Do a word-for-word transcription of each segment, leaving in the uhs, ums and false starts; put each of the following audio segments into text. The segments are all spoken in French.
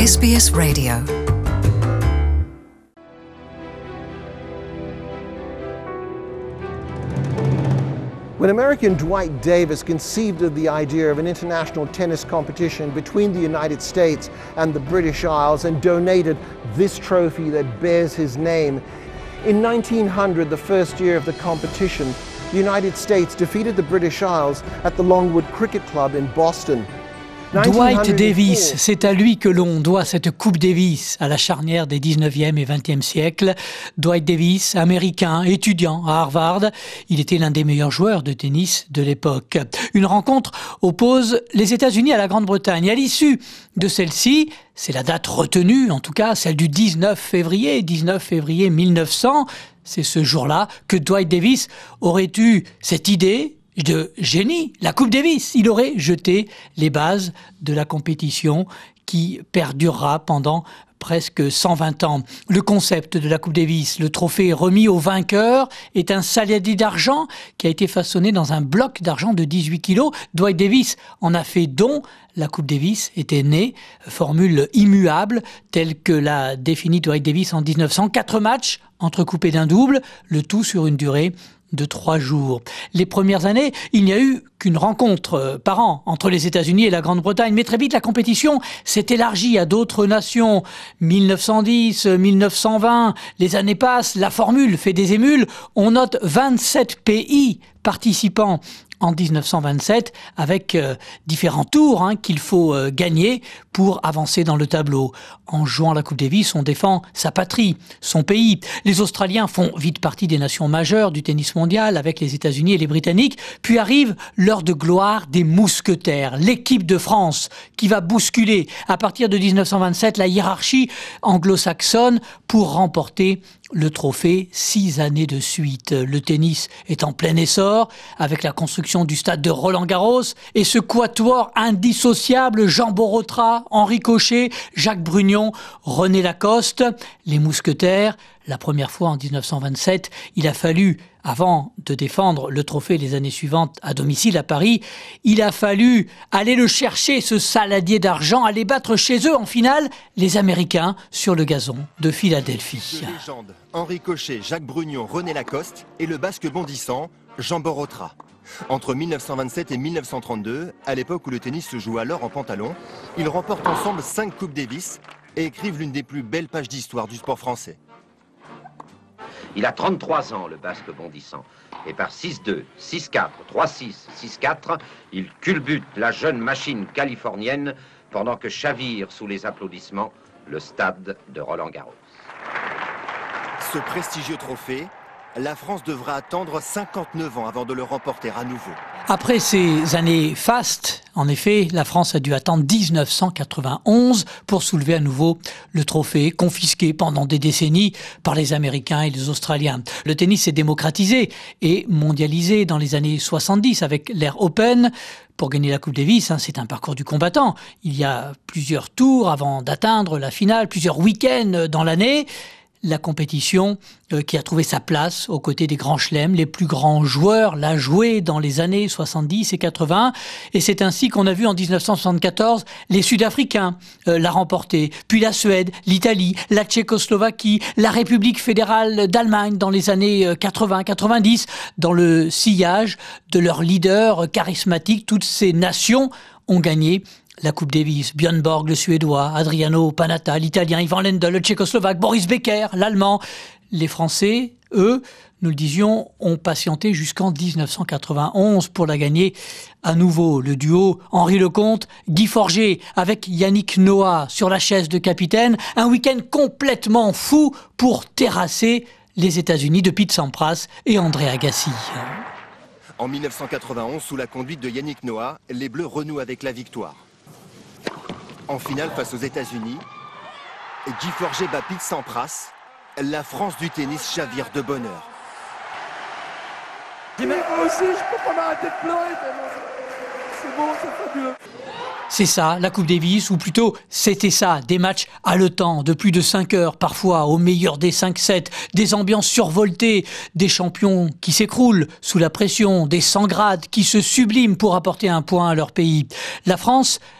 S B S Radio. When American Dwight Davis conceived of the idea of an international tennis competition between the United States and the British Isles and donated this trophy that bears his name, in nineteen hundred, the first year of the competition, the United States defeated the British Isles at the Longwood Cricket Club in Boston. Dwight Davis, c'est à lui que l'on doit cette Coupe Davis à la charnière des dix-neuvième et vingtième siècles. Dwight Davis, américain, étudiant à Harvard, il était l'un des meilleurs joueurs de tennis de l'époque. Une rencontre oppose les États-Unis à la Grande-Bretagne. Et à l'issue de celle-ci, c'est la date retenue, en tout cas celle du dix-neuf février, dix-neuf février mille neuf cents, c'est ce jour-là que Dwight Davis aurait eu cette idée de génie, la Coupe Davis. Il aurait jeté les bases de la compétition qui perdurera pendant presque cent vingt ans. Le concept de la Coupe Davis, le trophée remis au vainqueur, est un saladier d'argent qui a été façonné dans un bloc d'argent de dix-huit kilos. Dwight Davis en a fait don. La Coupe Davis était née, formule immuable, telle que l'a définie Dwight Davis en dix-neuf cents. Quatre matchs entrecoupés d'un double, le tout sur une durée de trois jours. Les premières années, il n'y a eu qu'une rencontre par an entre les États-Unis et la Grande-Bretagne. Mais très vite, la compétition s'est élargie à d'autres nations. mille neuf cent dix, mille neuf cent vingt, les années passent, la formule fait des émules. On note vingt-sept pays participants en dix-neuf cent vingt-sept, avec euh, différents tours hein, qu'il faut euh, gagner pour avancer dans le tableau. En jouant la Coupe Davis, on défend sa patrie, son pays. Les Australiens font vite partie des nations majeures du tennis mondial avec les États-Unis et les Britanniques. Puis arrive l'heure de gloire des mousquetaires, l'équipe de France qui va bousculer à partir de dix-neuf cent vingt-sept la hiérarchie anglo-saxonne pour remporter le trophée six années de suite. Le tennis est en plein essor avec la construction du stade de Roland-Garros et ce quatuor indissociable, Jean Borotra, Henri Cochet, Jacques Brugnon, René Lacoste. Les mousquetaires, la première fois en dix-neuf cent vingt-sept, il a fallu, avant de défendre le trophée les années suivantes à domicile à Paris, il a fallu aller le chercher, ce saladier d'argent, aller battre chez eux en finale les Américains sur le gazon de Philadelphie. De légende, Henri Cochet, Jacques Brugnon, René Lacoste et le basque bondissant Jean Borotra. Entre mille neuf cent vingt-sept et mille neuf cent trente-deux, à l'époque où le tennis se joue alors en pantalon, ils remportent ensemble cinq Coupes Davis et écrivent l'une des plus belles pages d'histoire du sport français. Il a trente-trois ans, le basque bondissant. Et par six deux, six quatre, trois six, six quatre, il culbute la jeune machine californienne pendant que chavire sous les applaudissements le stade de Roland-Garros. Ce prestigieux trophée, la France devra attendre cinquante-neuf ans avant de le remporter à nouveau. Après ces années fastes, en effet, la France a dû attendre dix-neuf cent quatre-vingt-onze pour soulever à nouveau le trophée confisqué pendant des décennies par les Américains et les Australiens. Le tennis s'est démocratisé et mondialisé dans les années soixante-dix avec l'ère Open. Pour gagner la Coupe Davis, hein, c'est un parcours du combattant. Il y a plusieurs tours avant d'atteindre la finale, plusieurs week-ends dans l'année. La compétition euh, qui a trouvé sa place aux côtés des grands chelems, les plus grands joueurs l'a joué dans les années soixante-dix et quatre-vingts. Et c'est ainsi qu'on a vu en dix-neuf cent soixante-quatorze les Sud-Africains euh, la remporter. Puis la Suède, l'Italie, la Tchécoslovaquie, la République fédérale d'Allemagne dans les années quatre-vingts quatre-vingt-dix. Dans le sillage de leurs leaders charismatiques, toutes ces nations ont gagné la Coupe Davis. Björn Borg, le Suédois, Adriano Panatta, l'Italien, Ivan Lendl, le Tchécoslovaque, Boris Becker, l'Allemand. Les Français, eux, nous le disions, ont patienté jusqu'en dix-neuf cent quatre-vingt-onze pour la gagner à nouveau. Le duo Henri Lecomte, Guy Forget avec Yannick Noah sur la chaise de capitaine. Un week-end complètement fou pour terrasser les États-Unis de Pete Sampras et André Agassi. En mille neuf cent quatre-vingt-onze, sous la conduite de Yannick Noah, les Bleus renouent avec la victoire. En finale face aux États-Unis, Guy Forget bat Pete Sampras. La France du tennis chavire de bonheur. Moi aussi, je peux pas m'arrêter de pleurer. C'est bon, c'est fabuleux. C'est ça, la Coupe Davis, ou plutôt c'était ça, des matchs haletants de plus de cinq heures, parfois au meilleur des cinq sets, des ambiances survoltées, des champions qui s'écroulent sous la pression, des cent grades qui se subliment pour apporter un point à leur pays. La France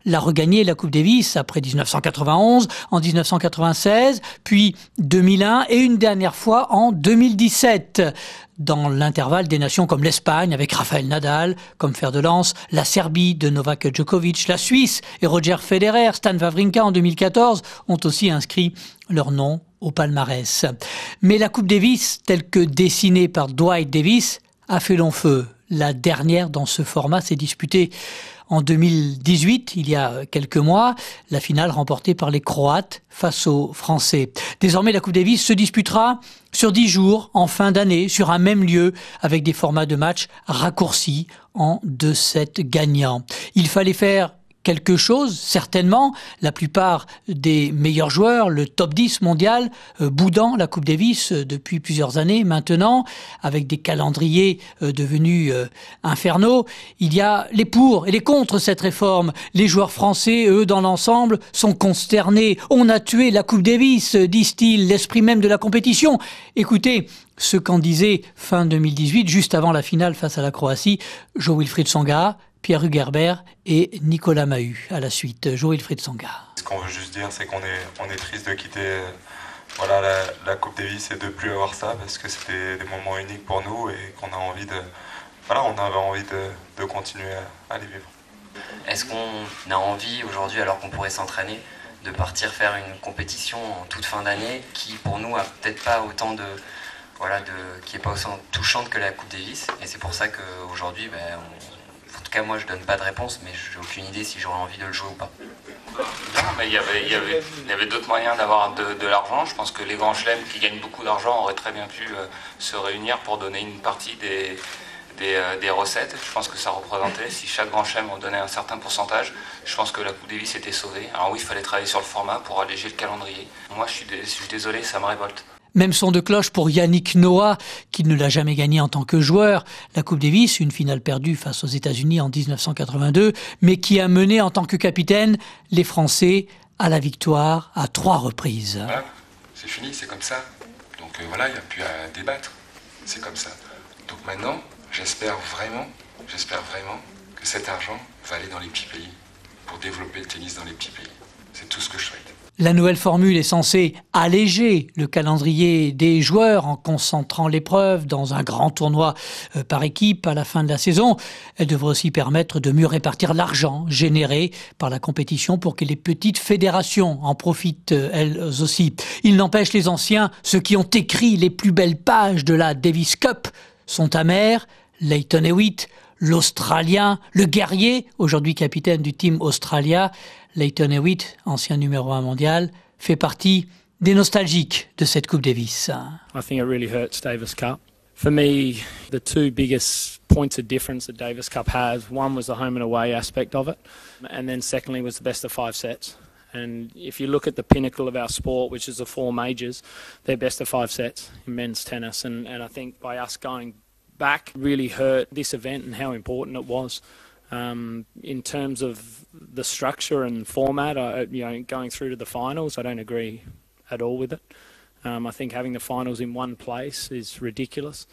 l'a regagnée, la Coupe Davis, après dix-neuf cent quatre-vingt-onze, en dix-neuf cent quatre-vingt-seize, puis deux mille un et une dernière fois en deux mille dix-sept. Dans l'intervalle, des nations comme l'Espagne avec Rafael Nadal comme fer de lance, la Serbie de Novak Djokovic, la Suisse et Roger Federer, Stan Wawrinka en deux mille quatorze ont aussi inscrit leur nom au palmarès. Mais la Coupe Davis, telle que dessinée par Dwight Davis, a fait long feu. La dernière dans ce format s'est disputée en deux mille dix-huit, il y a quelques mois, la finale remportée par les Croates face aux Français. Désormais, la Coupe Davis se disputera sur dix jours, en fin d'année, sur un même lieu, avec des formats de match raccourcis en deux sets gagnants. Il fallait faire quelque chose, certainement. La plupart des meilleurs joueurs, le top dix mondial, euh, boudant la Coupe Davis euh, depuis plusieurs années maintenant, avec des calendriers euh, devenus euh, infernaux. Il y a les pour et les contre cette réforme. Les joueurs français, eux, dans l'ensemble, sont consternés. On a tué la Coupe Davis, disent-ils, l'esprit même de la compétition. Écoutez ce qu'en disait fin deux mille dix-huit, juste avant la finale face à la Croatie, Jo-Wilfried Tsonga, Pierre Hugerbert et Nicolas Mahut à la suite. Jo-Wilfried Tsonga. Ce qu'on veut juste dire, c'est qu'on est, on est triste de quitter euh, voilà, la, la Coupe Davis et de plus avoir ça, parce que c'était des moments uniques pour nous et qu'on a envie de, voilà, on avait envie de, de continuer à, à les vivre. Est-ce qu'on a envie aujourd'hui, alors qu'on pourrait s'entraîner, de partir faire une compétition en toute fin d'année qui, pour nous, a peut-être pas autant de, voilà, de, qui est pas aussi touchante que la Coupe Davis, et c'est pour ça qu'aujourd'hui, ben, on, en tout cas, moi, je donne pas de réponse, mais j'ai aucune idée si j'aurais envie de le jouer ou pas. Non, mais il y avait, il y avait, il y avait d'autres moyens d'avoir de, de l'argent. Je pense que les grands chelems qui gagnent beaucoup d'argent auraient très bien pu euh, se réunir pour donner une partie des, des, euh, des recettes. Je pense que ça représentait, si chaque grand chelem en donnait un certain pourcentage, je pense que la Coupe Davis était sauvée. Alors oui, il fallait travailler sur le format pour alléger le calendrier. Moi, je suis, dé, je suis désolé, ça me révolte. Même son de cloche pour Yannick Noah, qui ne l'a jamais gagné en tant que joueur. La Coupe Davis, une finale perdue face aux États-Unis en dix-neuf cent quatre-vingt-deux, mais qui a mené en tant que capitaine les Français à la victoire à trois reprises. Voilà, c'est fini, c'est comme ça. Donc euh, voilà, il n'y a plus à débattre. C'est comme ça. Donc maintenant, j'espère vraiment, j'espère vraiment que cet argent va aller dans les petits pays pour développer le tennis dans les petits pays. C'est tout ce que je souhaite. La nouvelle formule est censée alléger le calendrier des joueurs en concentrant l'épreuve dans un grand tournoi par équipe à la fin de la saison. Elle devrait aussi permettre de mieux répartir l'argent généré par la compétition pour que les petites fédérations en profitent elles aussi. Il n'empêche, les anciens, ceux qui ont écrit les plus belles pages de la Davis Cup, sont amers. Lleyton Hewitt, l'Australien, le guerrier, aujourd'hui capitaine du team Australia, Lleyton Hewitt, ancien numéro un mondial, fait partie des nostalgiques de cette Coupe Davis. I think it really hurts Davis Cup. For me, the two biggest points of difference that Davis Cup has, one was the home and away aspect of it, and then secondly was the best of five sets. And if you look at the pinnacle of our sport, which is the four majors, they're best of five sets in men's tennis. And, and I think by us going back really hurt this event and how important it was. Um, in terms of the structure and format, I, you know, going through to the finals, I don't agree at all with it. Um, I think having the finals in one place is ridiculous.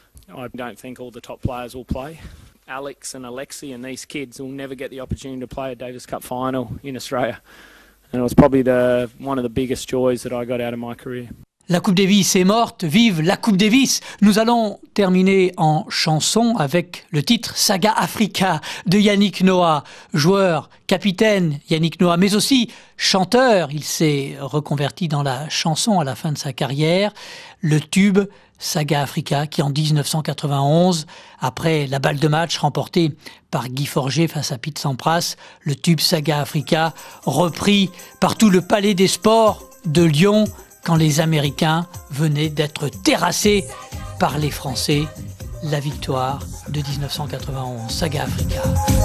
I don't think all the top players will play. Alex and Alexi and these kids will never get the opportunity to play a Davis Cup final in Australia. And it was probably the, one of the biggest joys that I got out of my career. La Coupe Davis est morte, vive la Coupe Davis. Nous allons terminer en chanson avec le titre Saga Africa de Yannick Noah, joueur, capitaine Yannick Noah, mais aussi chanteur. Il s'est reconverti dans la chanson à la fin de sa carrière. Le tube Saga Africa qui en dix-neuf cent quatre-vingt-onze, après la balle de match remportée par Guy Forget face à Pete Sampras, le tube Saga Africa repris par tout le Palais des Sports de Lyon, quand les Américains venaient d'être terrassés par les Français. La victoire de dix-neuf cent quatre-vingt-onze, Saga Africa.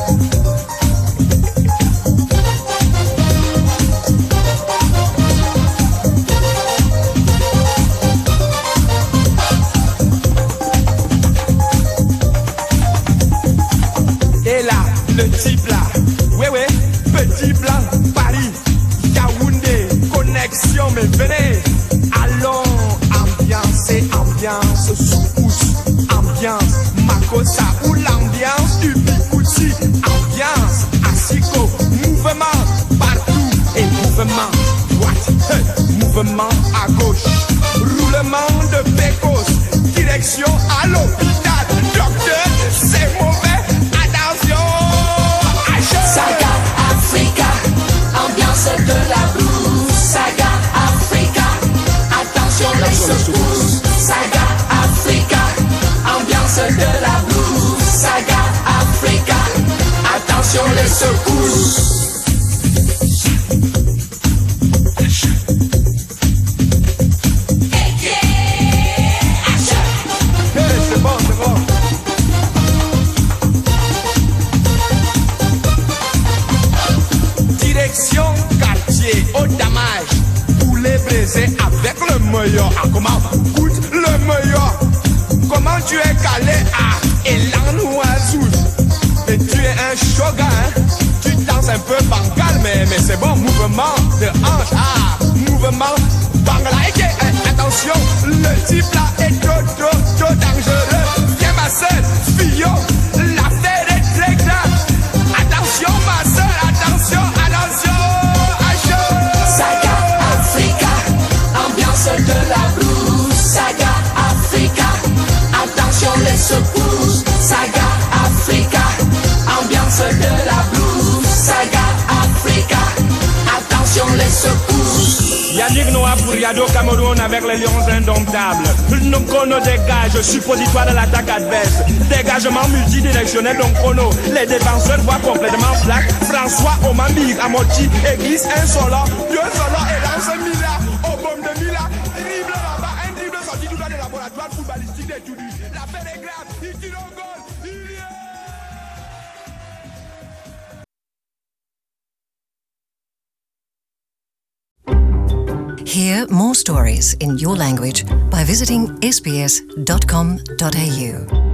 Et là, le type là, ouais ouais, petit blanc, Paris, Yaoundé, connexion, mais venez, allons, ambiance et ambiance, sous-pouce, ambiance, Makossa ou l'ambiance du Bikouchi, ambiance, Asiko, mouvement mouvement droite, hey, mouvement à gauche, roulement de pécos, direction à l'hôpital. Docteur, c'est mauvais, attention. Saga Africa, ambiance de la blues. Saga Africa, attention les secousses. Saga Africa, ambiance de la blues. Saga Africa, attention les secousses. Au damage, poulet braisé avec le meilleur. Ah, comment goûte le meilleur? Comment tu es calé à Elan Oiseau? Et tu es un shogun, hein? Tu danses un peu bancal, mais, mais c'est bon, mouvement de hanche. Ah, mouvement banglaïque. Eh, attention, le type là est trop, trop, trop dangereux. Viens ma soeur, Fillon, l'affaire est très grave. Attention ma soeur, attention, attention. Saga Africa, ambiance de la blues. Saga Africa, attention les secousses. Saga Africa, ambiance de la blues. Saga Africa, attention les secousses. Yannick Noah pour Yado Cameroun avec les lions indomptables. Nous chrono dégage, suppositoire de l'attaque adverse. Dégagement multidirectionnel donc chrono. Les défenseurs voient complètement flac. François Omamir Amoti église insolent. Dieu solo et lance Mila. Au bombe de Mila. Dribble là-bas, un dribble sorti du bas des laboratoires footballistiques des Toulouse. L'affaire est grave, il tire au goal. Il y est. Hear more stories in your language by visiting s b s dot com dot a u.